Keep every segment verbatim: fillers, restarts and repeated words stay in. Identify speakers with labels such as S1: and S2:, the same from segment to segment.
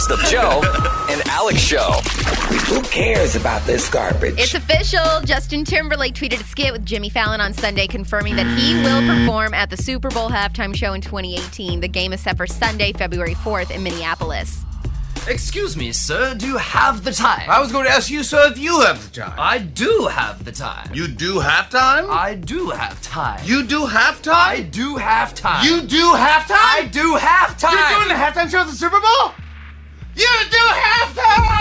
S1: It's the Joe and Alex Show.
S2: Who cares about this garbage?
S3: It's official. Justin Timberlake tweeted a skit with Jimmy Fallon on Sunday confirming that he will perform at the Super Bowl halftime show in twenty eighteen. The game is set for Sunday, February fourth in Minneapolis.
S4: Excuse me, sir, do you have the time?
S5: I was going to ask you, sir, if you have the time.
S4: I do have the time.
S5: You do have time?
S4: I do have time.
S5: You do have time?
S4: I do have time.
S5: You do have time?
S4: I do have time.
S5: You're doing the halftime show at the Super Bowl? You do have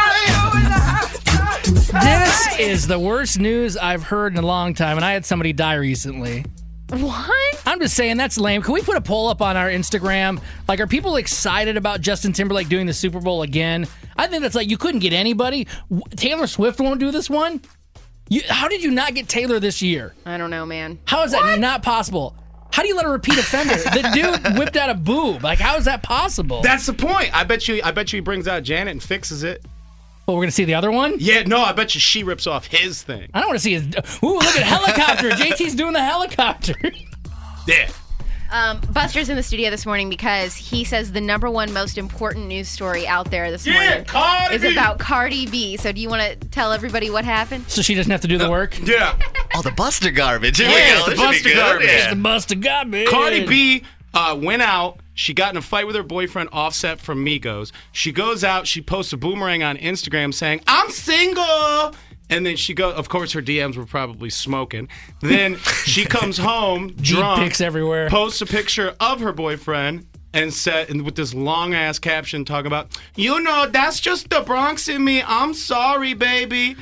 S5: time!
S6: This is the worst news I've heard in a long time, and I had somebody die recently.
S3: What?
S6: I'm just saying, that's lame. Can we put a poll up on our Instagram? Like, are people excited about Justin Timberlake doing the Super Bowl again? I think that's like, you couldn't get anybody. Taylor Swift won't do this one? You, how did you not get Taylor this year?
S3: I don't know, man.
S6: How is that what? Not possible? How do you let a repeat offender? The dude whipped out a boob. Like, how is that possible?
S7: That's the point. I bet you I bet you he brings out Janet and fixes it.
S6: Well, we're going to see the other one?
S7: Yeah, no, I bet you she rips off his thing.
S6: I don't want to see his... Ooh, look at helicopter. J T's doing the helicopter.
S7: Yeah.
S3: Um, Buster's in the studio this morning because he says the number one most important news story out there this
S7: yeah,
S3: morning
S7: Cardi
S3: is
S7: B.
S3: about Cardi B. So do you want to tell everybody what happened?
S6: So she doesn't have to do the work?
S7: Yeah.
S8: Oh, the Buster garbage. Here
S7: yeah,
S8: we go.
S7: The Buster garbage.
S8: Yeah.
S6: The Buster garbage.
S7: Cardi B uh, went out. She got in a fight with her boyfriend, Offset from Migos. She goes out. She posts a boomerang on Instagram saying, "I'm single." And then she goes, of course, her D Ms were probably smoking. Then she comes home drunk,
S6: pics everywhere,
S7: posts a picture of her boyfriend, and said, and with this long ass caption talking about, you know, that's just the Bronx in me. I'm sorry, baby.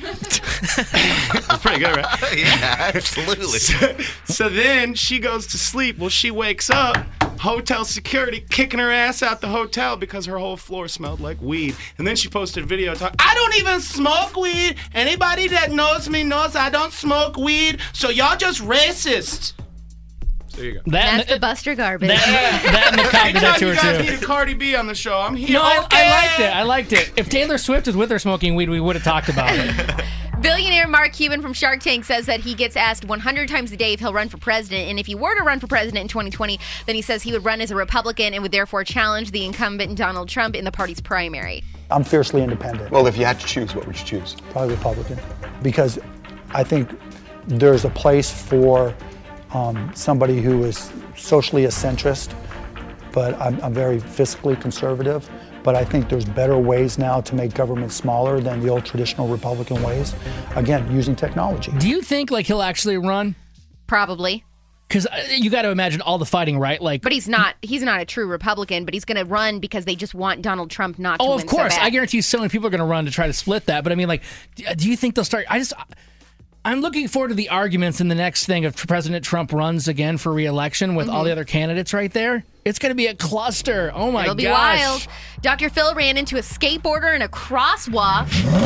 S7: That's pretty good, right?
S8: Yeah, absolutely.
S7: So, so then she goes to sleep. Well, she wakes up. Hotel security kicking her ass out the hotel because her whole floor smelled like weed. And then she posted a video talking, I don't even smoke weed. Anybody that knows me knows I don't smoke weed. So y'all just racist. So there you go.
S6: That
S3: That's
S6: the,
S3: the Buster garbage.
S6: That, that and the cop did that to
S7: you
S6: her
S7: guys
S6: too.
S7: needed Cardi B on the show. I'm here.
S6: No, I,
S7: okay.
S6: I liked it. I liked it. If Taylor Swift was with her smoking weed, we would have talked about it.
S3: Billionaire Mark Cuban from Shark Tank says that he gets asked one hundred times a day if he'll run for president. And if he were to run for president in twenty twenty, then he says he would run as a Republican and would therefore challenge the incumbent Donald Trump in the party's primary.
S9: I'm fiercely independent.
S10: Well, if you had to choose, what would you choose?
S9: Probably Republican. Because I think there's a place for um, somebody who is socially a centrist, but I'm, I'm very fiscally conservative. But I think there's better ways now to make government smaller than the old traditional Republican ways. Again, using technology.
S6: Do you think like he'll actually run?
S3: Probably.
S6: Because you got to imagine all the fighting, right? Like,
S3: but he's not. He's not a true Republican. But he's going to run because they just want Donald Trump not to
S6: oh,
S3: win.
S6: of course.
S3: So bad.
S6: I guarantee you, so many people are going to run to try to split that. But I mean, like, do you think they'll start? I just. I'm looking forward to the arguments in the next thing if President Trump runs again for re-election with mm-hmm. all the other candidates right there. It's going to be a cluster. Oh, my gosh.
S3: It'll be wild. Doctor Phil ran into a skateboarder in a crosswalk.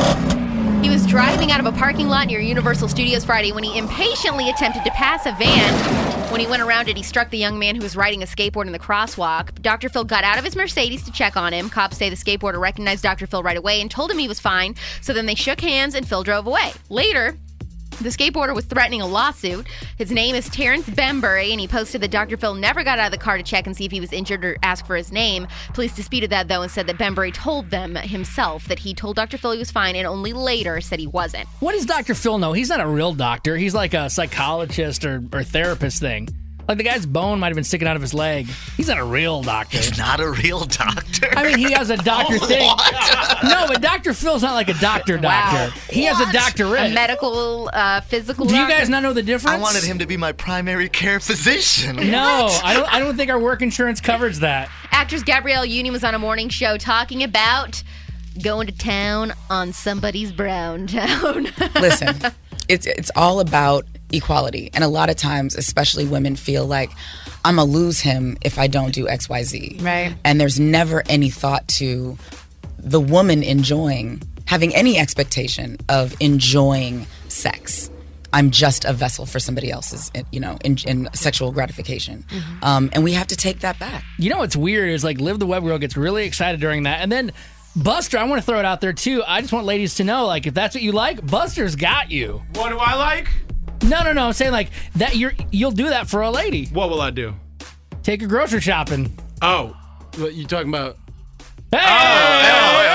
S3: He was driving out of a parking lot near Universal Studios Friday when he impatiently attempted to pass a van. When he went around it, he struck the young man who was riding a skateboard in the crosswalk. Doctor Phil got out of his Mercedes to check on him. Cops say the skateboarder recognized Doctor Phil right away and told him he was fine. So then they shook hands and Phil drove away. Later, the skateboarder was threatening a lawsuit. His name is Terrence Bembury, and he posted that Doctor Phil never got out of the car to check and see if he was injured or ask for his name. Police disputed that, though, and said that Bembury told them himself that he told Doctor Phil he was fine and only later said he wasn't.
S6: What does Doctor Phil know? He's not a real doctor. He's like a psychologist or, or therapist thing. Like, the guy's bone might have been sticking out of his leg. He's not a real doctor.
S8: He's not a real doctor?
S6: I mean, he has a doctor
S8: oh,
S6: thing.
S8: What?
S6: No, but Doctor Phil's not like a doctor doctor.
S3: Wow.
S6: He
S3: What?
S6: has a doctorate.
S3: A medical, uh, physical
S6: Do you
S3: doctor?
S6: guys not know the difference?
S8: I wanted him to be my primary care physician.
S6: No, I don't I don't think our work insurance covers that.
S3: Actress Gabrielle Union was on a morning show talking about going to town on somebody's brown town.
S11: Listen, it's it's all about equality. And a lot of times, especially women, feel like I'm going to lose him if I don't do X Y Z.
S3: Right.
S11: And there's never any thought to the woman enjoying, having any expectation of enjoying sex. I'm just a vessel for somebody else's, you know, in, in sexual gratification. Mm-hmm. Um, and we have to take that back.
S6: You know what's weird is like Liv the Web Girl gets really excited during that. And then Buster, I want to throw it out there too. I just want ladies to know, like, if that's what you like, Buster's got you.
S7: What do I like?
S6: No, no, no. I'm saying like that. You're you'll do that for a lady.
S7: What will I do?
S6: Take her grocery shopping.
S7: Oh, what you talking about?
S6: Hey!
S7: Oh, oh,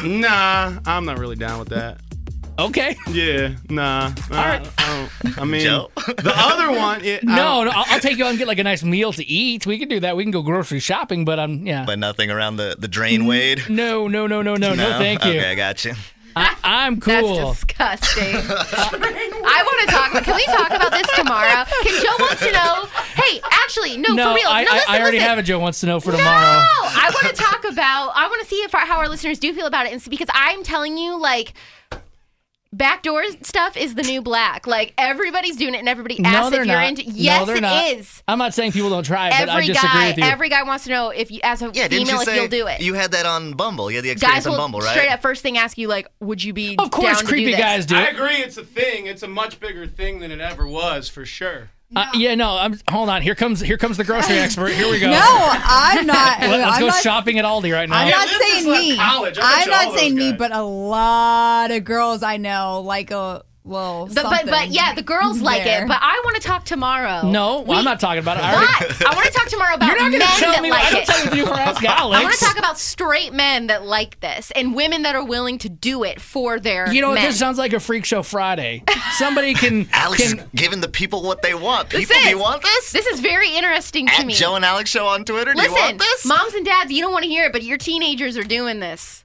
S7: Nah, I'm not really down with that.
S6: Okay.
S7: Yeah, nah. nah
S6: All right.
S7: I, don't, I mean,
S8: Joe?
S7: the other one. It, I
S6: No,
S7: don't-
S6: no, I'll, I'll take you out and get like a nice meal to eat. We can do that. We can go grocery shopping, but I'm yeah.
S8: But nothing around the, the drain, Wade?
S6: No, no, no, no, no, no. Thank you.
S8: Okay, I got you.
S6: I, I'm cool.
S3: That's disgusting. I want to talk. Can we talk about this tomorrow? Can Joe wants to know? Hey, actually, no,
S6: no,
S3: for real.
S6: I,
S3: no,
S6: I,
S3: listen,
S6: I already
S3: listen.
S6: have a Joe wants to know for
S3: No,
S6: tomorrow.
S3: I want to talk about. I want to see if our, how our listeners do feel about it, and see, because I'm telling you, like. Backdoor stuff is the new black. Like, everybody's doing it, and everybody asks
S6: No, they're
S3: if you're
S6: not.
S3: into.
S6: No,
S3: Yes,
S6: they're
S3: it
S6: not.
S3: is.
S6: I'm not saying people don't try it, but I
S3: Every
S6: disagree
S3: guy,
S6: with you.
S3: every guy wants to know if you, as a
S8: Yeah, didn't
S3: female,
S8: you
S3: if
S8: say
S3: you'll do it.
S8: you had that on Bumble? You had the
S3: Guys
S8: experience on
S3: will
S8: Bumble, right?
S3: straight up first thing ask you, like, would you be
S6: Of course,
S3: down to
S6: creepy
S3: do this?
S6: guys do
S7: I
S6: it.
S7: agree. It's a thing. It's a much bigger thing than it ever was, for sure.
S6: Uh, yeah, no. I'm, hold on. Here comes here comes the grocery expert. Here we go.
S10: No, I'm not.
S6: Let, us
S10: I'm
S6: go
S10: not,
S6: shopping at Aldi right now.
S10: I'm not
S7: Liv
S10: saying
S7: just left
S10: me.
S7: college. I bet
S10: I'm
S7: you all
S10: not saying
S7: those
S10: me,
S7: guys.
S10: but a lot of girls I know like a well.
S3: The- but but yeah, the girls like
S10: there.
S3: it. But I want to talk tomorrow.
S6: No,
S3: We-
S6: I'm not talking about it. I already,
S3: But I want to talk tomorrow about
S6: you're not
S3: men
S6: going to tell
S3: that
S6: me.
S3: like
S6: I don't
S3: it.
S6: tell you what to do for Ask Alex.
S3: I want to talk about straight men that like this and women that are willing to do it for their
S6: You know what?
S3: men.
S6: This sounds like a Freak Show Friday. Somebody can.
S8: Alex is
S6: can
S8: giving the people what they want.
S3: This
S8: People, do
S3: is-
S8: you want this?
S3: This is very interesting to
S8: At
S3: me.
S8: Joe and Alex Show on Twitter. Do you
S3: Listen,
S8: want this?
S3: moms and dads, you don't want to hear it, but your teenagers are doing this.